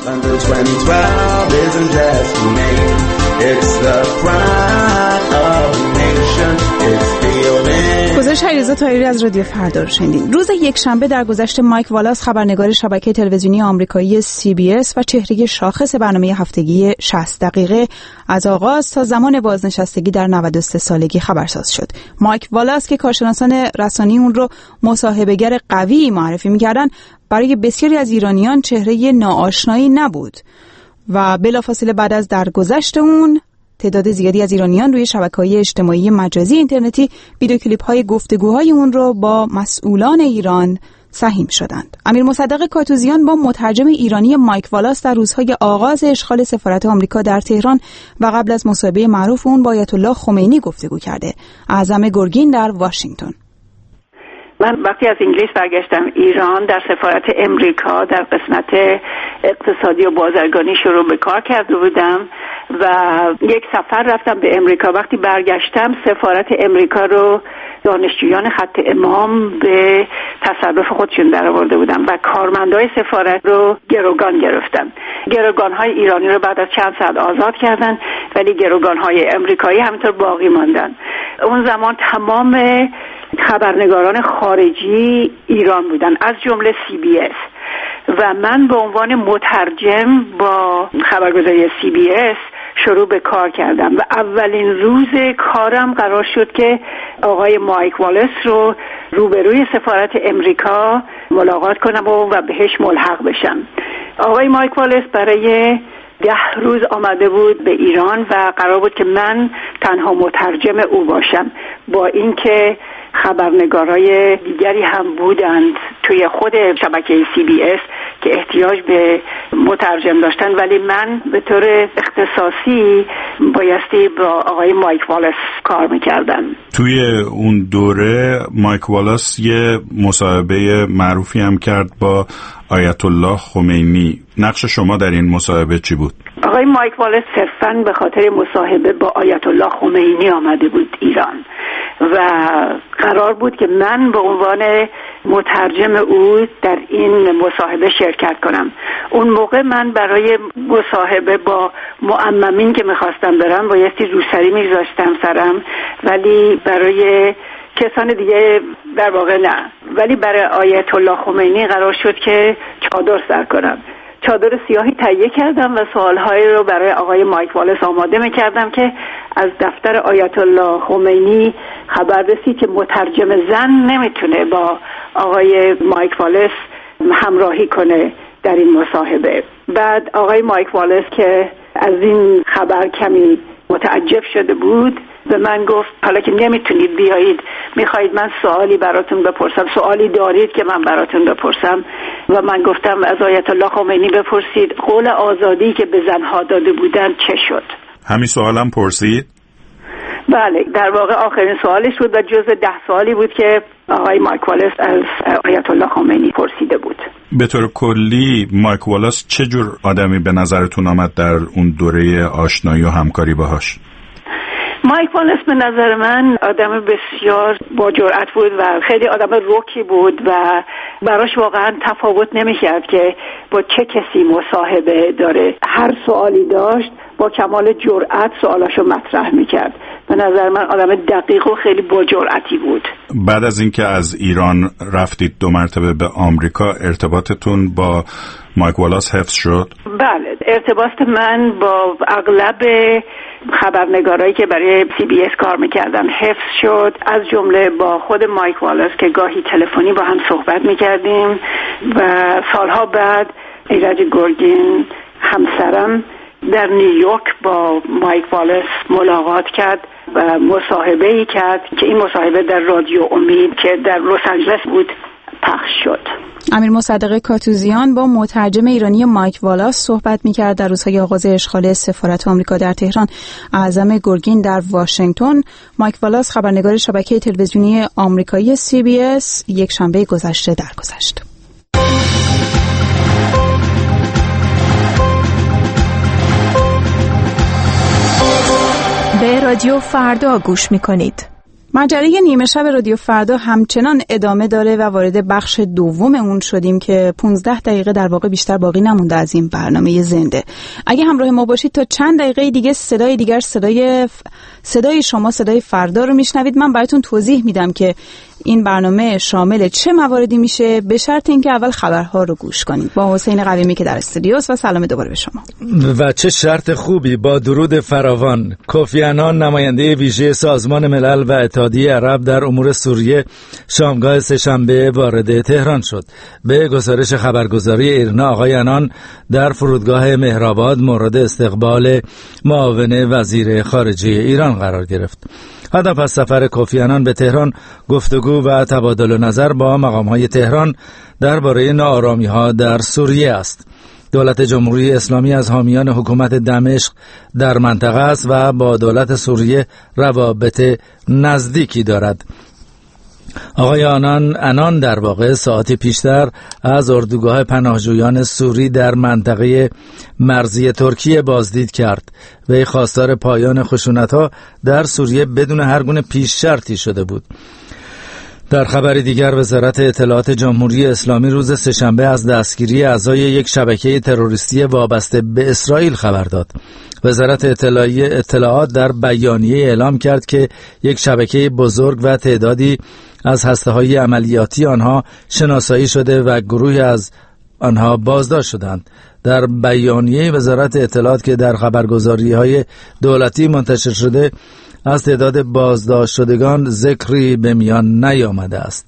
گزارش علیرضا طاهری از رادیو فردا رو شنیدین. روز یکشنبه در گذشته مایک والاس خبرنگار شبکه تلویزیونی آمریکایی سی بی اس و چهره شاخص برنامه هفتگی شصت دقیقه از آغاز تا زمان بازنشستگی در نود و سه سالگی خبرساز شد. مایک والاس که کارشناسان رسانه‌ای اون رو مصاحبه‌گر قوی معرفی می‌کردن، برای بسیاری از ایرانیان چهره ناآشنایی نبود و بلافاصله بعد از درگذشت اون تعداد زیادی از ایرانیان روی شبکه‌های اجتماعی مجازی اینترنتی ویدیو کلیپ‌های گفتگوهای اون رو با مسئولان ایران سهیم شدند. امیر مصدق کاتوزیان با مترجم ایرانی مایک والاس در روزهای آغاز اشغال سفارت آمریکا در تهران و قبل از مصاحبه معروف اون با آیت الله خمینی گفتگو کرده. اعظم گرگین در واشنگتن. من وقتی از انگلیس برگشتم ایران در سفارت امریکا در قسمت اقتصادی و بازرگانی شروع به کار کرده بودم و یک سفر رفتم به امریکا. وقتی برگشتم سفارت امریکا رو دانشجویان خط امام به تصرف خودشون در آورده بودن و کارمندای سفارت رو گروگان گرفتن. گروگان‌های ایرانی رو بعد از چند ساعت آزاد کردن ولی گروگان‌های امریکایی همینطور باقی ماندن. اون زمان تمام خبرنگاران خارجی ایران بودن از جمله سی بی اس و من به عنوان مترجم با خبرگزاری سی بی اس شروع به کار کردم و اولین روز کارم قرار شد که آقای مایک والاس رو روبروی سفارت امریکا ملاقات کنم و, و بهش ملحق بشم. آقای مایک والاس برای ده روز آمده بود به ایران و قرار بود که من تنها مترجم او باشم، با اینکه خبرنگارای دیگری هم بودند توی خود شبکه سی بی اس که احتیاج به مترجم داشتن، ولی من به طور اختصاصی بایستی با آقای مایک والاس کار میکردم. توی اون دوره مایک والاس یه مصاحبه معروفی هم کرد با آیت الله خمینی. نقش شما در این مصاحبه چی بود؟ آقای مایک والاس صرفاً به خاطر مصاحبه با آیت الله خمینی آمده بود ایران و قرار بود که من به عنوان مترجم او در این مصاحبه شرکت کنم. اون موقع من برای مصاحبه با معممین که میخواستم برم بایستی روسری میذاشتم سرم، ولی برای کسان دیگه در واقع نه. ولی برای آیت الله خمینی قرار شد که چادر سر کنم. چادر سیاهی تهیه کردم و سوالهایی رو برای آقای مایک والاس آماده میکردم که از دفتر آیت الله خمینی خبر رسید که مترجم زن نمیتونه با آقای مایک والاس همراهی کنه در این مصاحبه. بعد آقای مایک والاس که از این خبر کمی متعجب شده بود به من گفت حالا که نمیتونید بیایید، میخواهید من سوالی براتون بپرسم، سوالی دارید که من براتون بپرسم؟ و من گفتم از آیت الله خمینی بپرسید قول آزادی که به زنها داده بودن چه شد. همین سوالم پرسید؟ بله، در واقع آخرین سوالش بود و جزء ده سوالی بود که آقای مایک والاس از آیت الله خمینی پرسیده بود. به طور کلی مایک والاس چه جور آدمی به نظرتون آمد در اون دوره آشنایی و همکاری باهاش؟ مایک والاس به نظر من آدم بسیار با جرأت بود و خیلی آدم رکی بود و براش واقعا تفاوت نمی‌کرد که با چه کسی مصاحبه داره. هر سوالی داشت با کمال جرأت سوالاشو مطرح می‌کرد. به نظر من آدم دقیق و خیلی با جرأتی بود. بعد از اینکه از ایران رفتید دو مرتبه به آمریکا، ارتباطتون با مایک والاس حفظ شد؟ بله، ارتباط من با اغلب خبرنگارایی که برای سی بی اس کار میکردن حفظ شد، از جمله با خود مایک والاس که گاهی تلفنی با هم صحبت میکردیم و سالها بعد ایرج گرگین همسرم در نیویورک با مایک والاس ملاقات کرد و مصاحبه‌ای کرد که این مصاحبه در رادیو امید که در لس آنجلس بود پخش شد. امیر مصدق کاتوزیان با مترجم ایرانی مایک والاس صحبت می‌کرد در روزهای آغاز اشغال سفارت آمریکا در تهران. اعظم گرگین در واشنگتن. مایک والاس خبرنگار شبکه تلویزیونی آمریکایی سی بی اس یک شنبه گذشته درگذشت. به رادیو فردا گوش می‌کنید. مجله نیمه شب رادیو فردا همچنان ادامه داره و وارد بخش دوم اون شدیم که پانزده دقیقه در واقع بیشتر باقی نمونده از این برنامه زنده. اگه همراه ما باشید تا چند دقیقه دیگه صدای دیگر صدای ف... صدای شما صدای فردا رو میشنوید. من براتون توضیح میدم که این برنامه شامل چه مواردی میشه، به شرط اینکه اول خبرها رو گوش کنید با حسین قویمی که در استودیوست. و سلام دوباره به شما. و چه شرط خوبی، با درود فراوان. کوفی عنان نماینده ویژه سازمان ملل و اتحادیه عرب در امور سوریه شامگاه سه‌شنبه وارد تهران شد. به گزارش خبرگزاری ایرنا، آقای عنان در فرودگاه مهرآباد مورد استقبال معاون وزیر خارجه ایران قرار گرفت. هدف از سفر کوفی عنان به تهران گفتگو و تبادل نظر با مقام‌های تهران درباره ناآرامی‌ها در سوریه است. دولت جمهوری اسلامی از حامیان حکومت دمشق در منطقه است و با دولت سوریه روابط نزدیکی دارد. آقای آنان انان در واقع ساعتی پیشتر از اردوگاه پناهجویان سوری در منطقه مرزی ترکیه بازدید کرد. وی خواستار پایان خشونت‌ها در سوریه بدون هر گونه پیش شرطی شده بود. در خبر دیگر، وزارت اطلاعات جمهوری اسلامی روز سه‌شنبه از دستگیری اعضای یک شبکه تروریستی وابسته به اسرائیل خبر داد. وزارت اطلاعات در بیانیه اعلام کرد که یک شبکه بزرگ و تعدادی از هسته‌های عملیاتی آنها شناسایی شده و گروهی از آنها بازداشت شدند. در بیانیه وزارت اطلاعات که در خبرگزاری‌های دولتی منتشر شده، از تعداد بازداشت شدگان ذکری به میان نیامده است.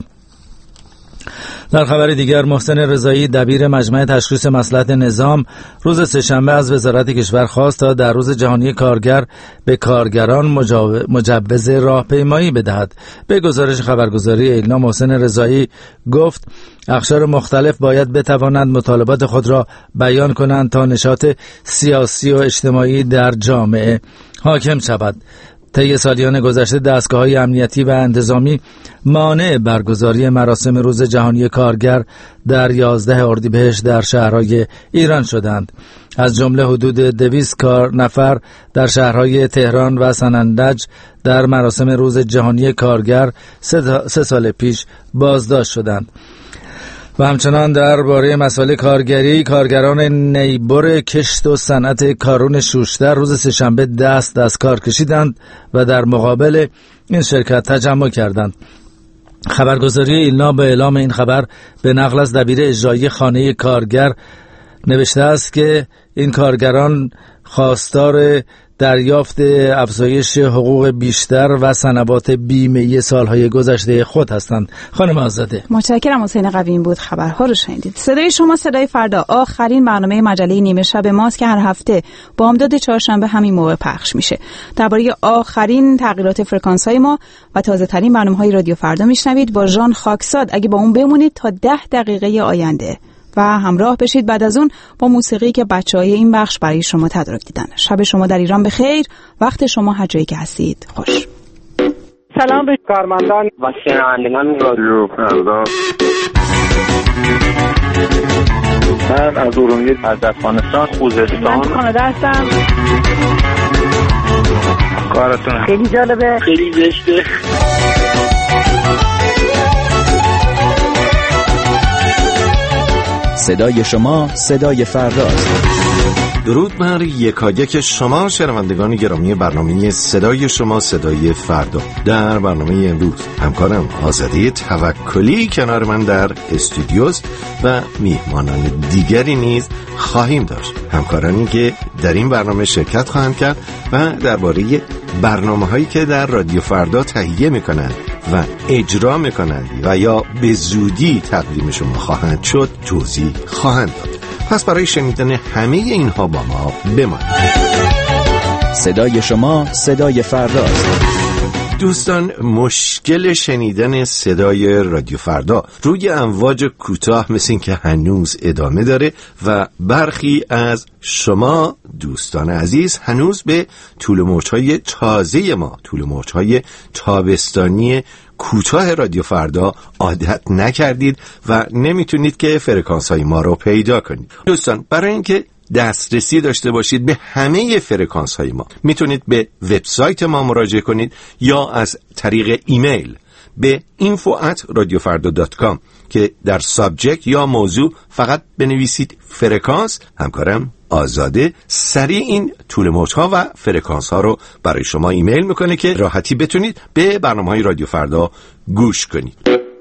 در خبر دیگر، محسن رضایی دبیر مجمع تشخیص مصلحت نظام روز سه‌شنبه از وزارت کشور خواست تا در روز جهانی کارگر به کارگران مجوز راهپیمایی بدهد. به گزارش خبرگزاری ایلنا، محسن رضایی گفت اقشار مختلف باید بتوانند مطالبات خود را بیان کنند تا نشاط سیاسی و اجتماعی در جامعه حاکم شود. طی سالیان گذشته دستگاه‌های امنیتی و انتظامی مانع برگزاری مراسم روز جهانی کارگر در یازده اردیبهشت در شهرهای ایران شدند. از جمله حدود دویست کار نفر در شهرهای تهران و سنندج در مراسم روز جهانی کارگر سه, سه سال پیش بازداشت شدند. و همچنان درباره مسائل کارگری، کارگران نیبر کشت و صنعت کارون شوشتر روز سه‌شنبه دست دست کار کشیدند و در مقابل این شرکت تجمع کردند. خبرگزاری ایلنا به اعلام این خبر به نقل از دبیر اجرایی خانه کارگر نوشته است که این کارگران خواستار دریافت افزایش حقوق بیشتر و سنوات بیمه سالهای گذشته خود هستند. خانم آزاده. متشکرم. حسین قویم بود خبرها رو شنیدید. صدای شما صدای فردا آخرین برنامه مجله نیمه شب ماست که هر هفته بامداد چهارشنبه همین موقع پخش میشه. درباره آخرین تغییرات فرکانس‌های ما و تازه ترین برنامه‌های رادیو فردا میشنوید با ژان خاکساد. اگه با اون بمونید تا ده دقیقه آینده و همراه بشید بعد از اون با موسیقی که بچه‌های این بخش برای شما تدارک دیدن. شب شما در ایران بخیر، وقت شما هر جایی که هستید خوش. سلام به کارمندان و شنوندگان رادیو فردا. من از ارومیه، از افغانستان، خوزستان. من کانادا هستم. کارتون خیلی جالبه، خیلی زشته. صدای شما صدای فرداست. درود بر یکایک شما شنوندگان گرامی برنامه صدای شما صدای فردا. در برنامه امروز همکارم آزاده توکلی کنار من در استودیوست و میهمانان دیگری نیز خواهیم داشت، همکارانی که در این برنامه شرکت خواهند کرد و درباره برنامه هایی که در رادیو فردا تهیه میکنند و اجرا میکنند و یا به زودی تقدیم شما خواهند شد توضیح خواهند داد. پس برای شنیدن همه اینها با ما بمانید. صدای شما صدای فرداست. دوستان، مشکل شنیدن صدای رادیو فردا روی امواج کوتاه مثل این که هنوز ادامه داره و برخی از شما دوستان عزیز هنوز به طول موج‌های تازه ما، طول موج‌های تابستانی کوتاه رادیو فردا عادت نکردید و نمیتونید که فرکانس های ما رو پیدا کنید. دوستان، برای اینکه دسترسی داشته باشید به همه فرکانس های ما میتونید به وبسایت ما مراجعه کنید یا از طریق ایمیل به info at radiofarda dot com که در سابجکت یا موضوع فقط بنویسید فرکانس. همکارم آزاده سریع این طول موج‌ها و فرکانس ها رو برای شما ایمیل میکنه که راحتی بتونید به برنامه‌های رادیو فردا گوش کنید.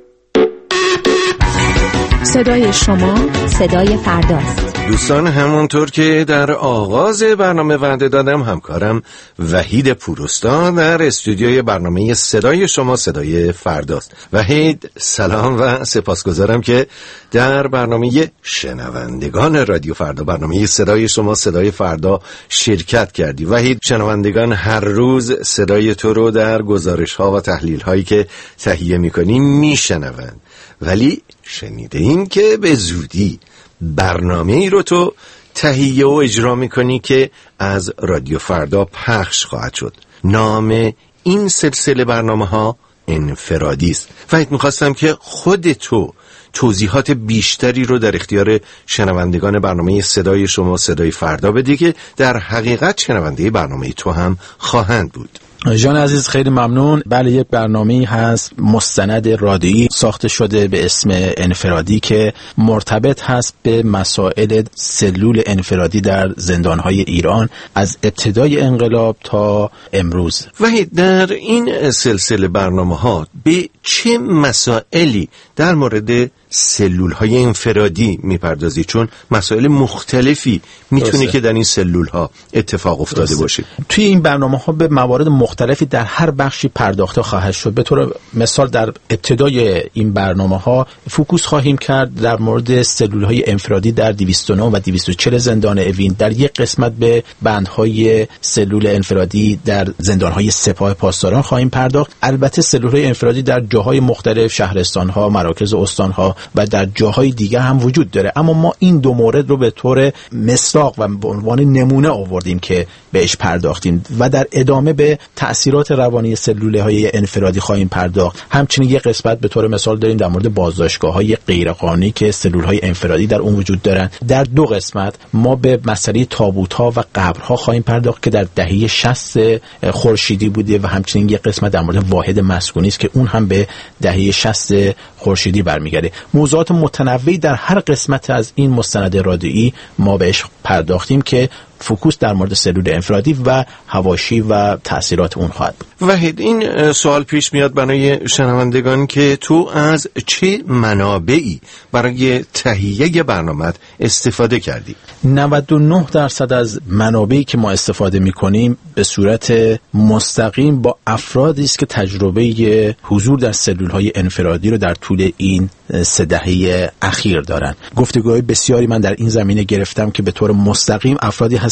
صدای شما صدای فرداست. دوستان، همونطور که در آغاز برنامه وعده دادم، همکارم وحید پوراستان در استودیوی برنامه صدای شما صدای فرداست. وحید، سلام و سپاسگزارم که در برنامه شنوندگان رادیو فردا، برنامه صدای شما صدای فردا شرکت کردی. وحید، شنوندگان هر روز صدای تو رو در گزارش ها و تحلیل هایی که تهیه میکنی میشنوند، ولی شنیده این که به زودی برنامه ای رو تو تهیه و اجرا میکنی که از رادیو فردا پخش خواهد شد. نام این سلسله برنامه ها انفرادی است. فقط میخواستم که خود تو توضیحات بیشتری رو در اختیار شنوندگان برنامه صدای شما صدای فردا بدی که در حقیقت شنونده برنامه تو هم خواهند بود. جان عزیز، خیلی ممنون. بله، یک برنامه‌ای هست مستند رادیویی ساخته شده به اسم انفرادی که مرتبط هست به مسائل سلول انفرادی در زندان‌های ایران از ابتدای انقلاب تا امروز. وحید، در این سلسله برنامه‌ها به چه مسائلی در مورد سلول‌های انفرادی میپردازی؟ چون مسائل مختلفی میتونه که در این سلول‌ها اتفاق افتاده باشه. توی این برنامه‌ها به موارد مختلفی در هر بخشی پرداخته خواهد شد. به طور مثال در ابتدای این برنامه‌ها فوکوس خواهیم کرد در مورد سلول‌های انفرادی در دویست و نه و دویست و چهل زندان اوین. در یک قسمت به بندهای سلول انفرادی در زندان‌های سپاه پاسداران خواهیم پرداخت. البته سلول‌های انفرادی در جاهای مختلف، شهرستان‌ها، مراکز استان‌ها و در جاهای دیگه هم وجود داره، اما ما این دو مورد رو به طور مصداق و به عنوان نمونه آوردیم که بهش پرداختیم و در ادامه به تأثیرات روانی سلول‌های انفرادی خواهیم پرداخت. همچنین یک قسمت به طور مثال داریم در مورد بازداشتگاه‌های غیرقانونی که سلول‌های انفرادی در اون وجود دارن. در دو قسمت ما به مسئله تابوت‌ها و قبرها خواهیم پرداخت که در دهه شصت خورشیدی بوده و همچنین یک قسمت در مورد واحد مسکونی است که اون هم به دهه شصت خورشیدی برمیگرده. موضوعات متنوعی در هر قسمت از این مستند رادیویی ما بهش پرداختیم که فوکوس در مورد سلول انفرادی و حواشی و تأثیرات اون خواهد بود. وحید، این سوال پیش میاد برای شنوندگان که تو از چه منابعی برای تهیه برنامه استفاده کردی؟ نود و نه درصد از منابعی که ما استفاده می‌کنیم به صورت مستقیم با افرادی است که تجربه حضور در سلول‌های انفرادی رو در طول این سه دهه اخیر دارن. گفتگوهای بسیاری من در این زمینه گرفتم که به طور مستقیم افرادی هست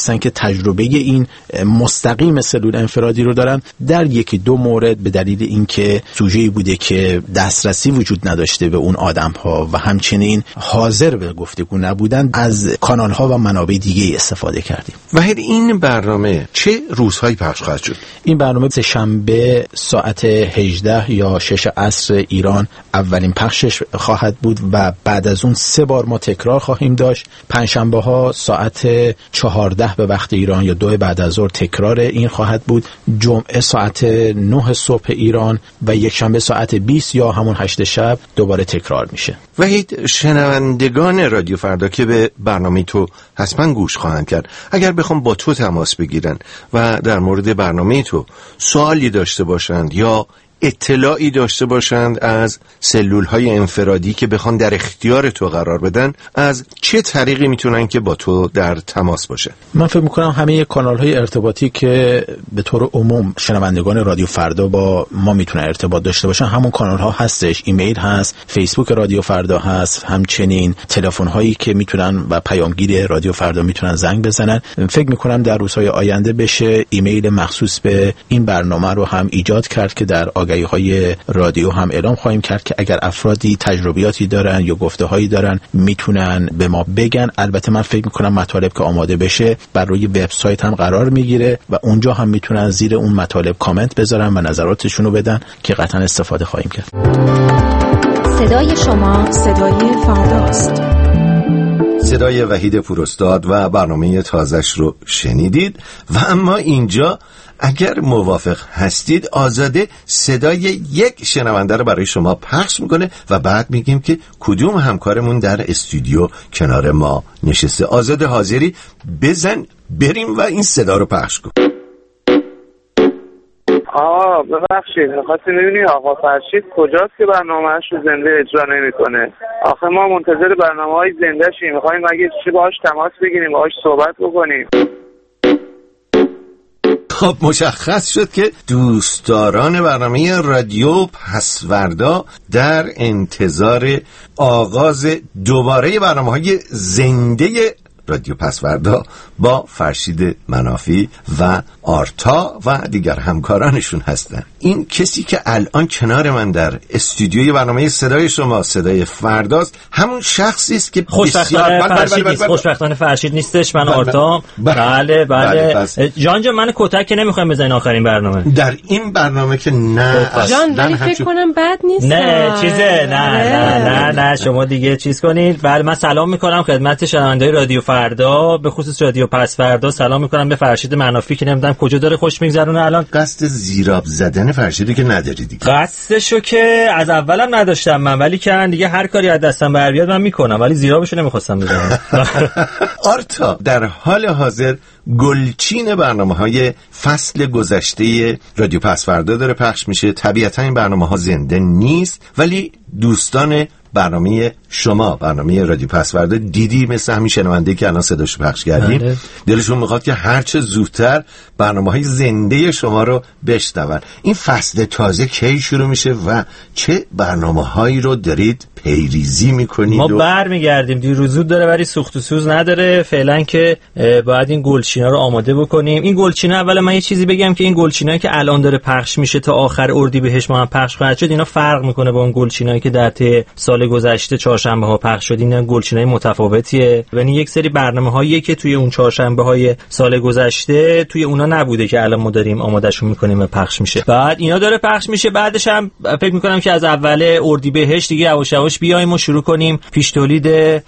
هستن که تجربه این مستقیم سلول انفرادی رو دارن، در یکی دو مورد به دلیل اینکه سوژه‌ای بوده که دسترسی وجود نداشته به اون آدم‌ها و همچنین حاضر به گفتگو نبودن، از کانال‌ها و منابع دیگه استفاده کردیم. وحید، این برنامه چه روزهایی پخش خواهد شد؟ این برنامه سه شنبه ساعت هجده یا شش عصر ایران اولین پخشش خواهد بود و بعد از اون سه بار ما تکرار خواهیم داشت. پنجشنبه ها ساعت چهارده به وقت ایران یا دو بعد از ظهر تکرار این خواهد بود. جمعه ساعت نه صبح ایران و یک شنبه ساعت بیست یا همون هشت شب دوباره تکرار میشه. وحید، شنوندگان رادیو فردا که به برنامه تو حتما گوش خواهند کرد، اگر بخوام با تو تماس بگیرن و در مورد برنامه تو سوالی داشته باشند یا اطلاعی داشته باشند از سلول‌های انفرادی که بخوان در اختیار تو قرار بدن، از چه طریقی میتونن که با تو در تماس باشن؟ من فکر میکنم همه کانال‌های ارتباطی که به طور عموم شنوندگان رادیو فردا با ما میتونن ارتباط داشته باشن همون کانال‌ها هستش. ایمیل هست، فیسبوک رادیو فردا هست، همچنین تلفن‌هایی که میتونن و پیامگیر رادیو فردا میتونن زنگ بزنن. فکر میکنم در روزهای آینده بشه ایمیل مخصوص به این برنامه رو هم ایجاد کرد که در های رادیو هم اعلام خواهیم کرد که اگر افرادی تجربیاتی دارن یا گفته هایی دارن میتونن به ما بگن. البته من فکر میکنم مطالب که آماده بشه بر روی وبسایت هم قرار میگیره و اونجا هم میتونن زیر اون مطالب کامنت بذارن و نظراتشون رو بدن که قطعا استفاده خواهیم کرد. صدای شما صدای فرداست. صدای وحید پوراستاد و برنامه تازش رو شنیدید و اما اینجا اگر موافق هستید آزاده صدای یک شنونده رو برای شما پخش میکنه و بعد میگیم که کدوم همکارمون در استودیو کنار ما نشسته. آزاده، حاضری؟ بزن بریم و این صدا رو پخش کن. آه ببخشید، می‌خواستیم ببینیم آقا فرشید کجاست که برنامه‌اش رو زنده اجرا نمی‌کنه. آخه ما منتظر برنامه‌های زنده شیم، می‌خوایم اگه چی باهاش تماس بگیریم، باهاش صحبت بکنیم. خب مشخص شد که دوستداران برنامه رادیو پسوردا در انتظار آغاز دوباره برنامه‌های زنده رادیو پسوردا با فرشید منافی و آرتا و دیگر همکارانشون هستن. این کسی که الان کنار من در استودیوی برنامه صدای شما صدای فرداست همون شخصی است که خوشبختانه فرشید نیست. خوشبختانه فرشید نیستش. من آرتا. بله بله. جان جان من کتک که نمیخوایم بزنین آخرین برنامه. در این برنامه که نه جان ولی فکر کنم بد نیست. نه چیزه نه نه نه نه شما دیگه چیز کنید. بله من سلام میکنم خدمت شنونده‌های رادیو فردا، به خصوص رادیو پس فردا سلام میکنم به فرشید منافی که نمیدونم کجا داره خوش میگذرونه الان. قصد زیراب زدن فرشیدی که نداری دیگه. قصدشو که از اولم نداشتم من، ولی که دیگه هر کاری از دستم بر بیاد من میکنم، ولی زیرابشو نمیخواستم بزنم. آرتا، در حال حاضر گلچین برنامه‌های فصل گذشته رادیو پس فردا داره پخش میشه. طبیعتا این برنامه‌ها زنده نیست، ولی دوستان برنامه شما برنامه رادیو پسوردا دیدی مثل همین شنونده که الان صداشو پخش کردیم بله. دلشون میخواد که هرچه زودتر برنامه‌های زنده شما رو بشنون. این فصل تازه کی شروع میشه و چه برنامه‌هایی رو دارید پیریزی میکنید؟ ما برمیگردیم، دیر و زود داره ولی سوخت و سوز نداره. فعلا که باید این گلچینا رو آماده بکنیم. این گلچینا اول من یه چیزی بگم که این گلچینایی که الان داره پخش میشه تا آخر اردیبهشت ما هم پخش خواهد شد، اینا فرق میکنه با اون گلچینایی که در طی سال گذشته چهارشنبه ها پخش شد. این گلچینای متفاوتیه. یعنی یک سری برنامه‌هایی که توی اون چهارشنبه های سال گذشته توی اونا نبوده که الان ما داریم آمادهشون میکنیم و پخش میشه. بعد اینا داره پخش میشه. بعدش هم فکر میکنم که از اول اردیبهشت دیگه یواش یواش بیایم و شروع کنیم پیش تولید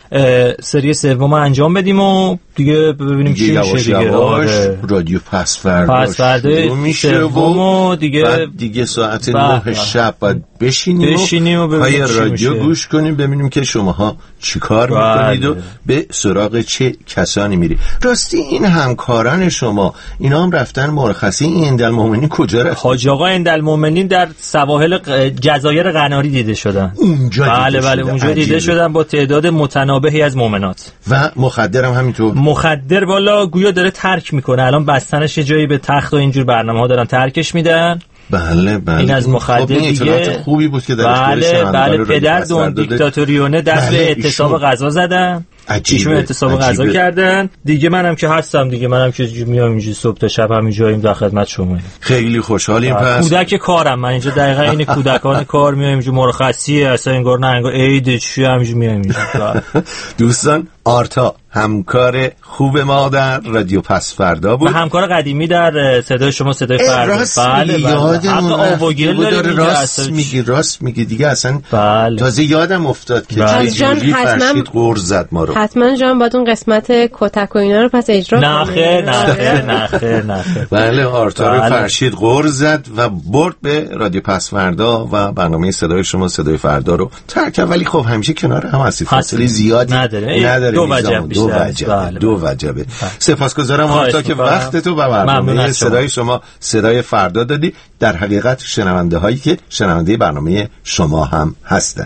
سری سوم انجام بدیم و دیگه ببینیم چی میشه دیگه. آره. رادیو پس فردا شروع میشه و دیگه بعد دیگه ساعت نه شب بعد بشینیم, بشینیم و پای رادیو گوش کنیم ببینیم که شماها چیکار میکنید و به سراغ چه کسانی میری. راستی این همکاران شما اینا هم رفتن مرخصی این اندالمومنین کجا رفتن؟ حاج آقا اندالمومنین در سواحل جزایر قناری دیده شدن. اونجا بله دیده بله شده. اونجا عجیبه. دیده شدن با تعداد متنابهی از مؤمنات. و مخدر هم همینطور. مخدر والا گویا داره ترک میکنه. الان بستنش یه جایی به تخت و اینجور برنامه‌ها دارن ترکش میدن. بله بله. این از مخدر دیگه خوبی بود که در بله بله پدر دون دیکتاتوریونه دست به اعتصاب غذا زدن. ایشون اعتصاب غذا کردن دیگه. منم که هستم دیگه، منم که میام اینجا صبح تا شب همینجاییم در خدمت شما. خیلی خوشحالیم. پس کودک کارم من اینجا، دقیقاً این کودکان کار میام اینجا، مرخصیه اصلا انگار نه انگار عید چی همینجا میام اینجا. دوستان آرتا همکار خوب ما در رادیو پس فردا بود، همکار قدیمی در صدای شما صدای فردا. بله یادمون داره. راست میگی راست میگی دیگه اصلا بله. تازه یادم افتاد که چجوری فرشید قرض زد ما رو. حتما جان باید اون قسمت کتک و اینا رو پس اجرا کنیم. نه خیر نه خیر نه خیر نه خیر. بله آرتا رو فرشید قرض زد و برد به رادیو پس فردا و برنامه صدای شما صدای فردا رو ترک. ولی خب همیشه کنار هم هستی، فاصله زیادی نداره, نداره. دو وجب دو وجبه دو وجبه. سپاسگزارم آرتا که وقت تو به برنامه صدای شما صدای فردا دادی. در حقیقت شنونده هایی که شنونده برنامه شما هم هستن.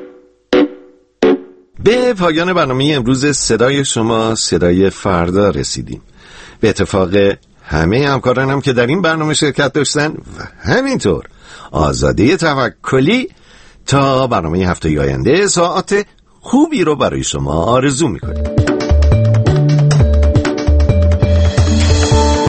به پایان برنامه امروز صدای شما صدای فردا رسیدیم. به اتفاق همه همکارانم که در این برنامه شرکت داشتن و همینطور آزاده توکلی، تا برنامه هفته آینده ساعت خوبی رو برای شما آرزو میکنیم.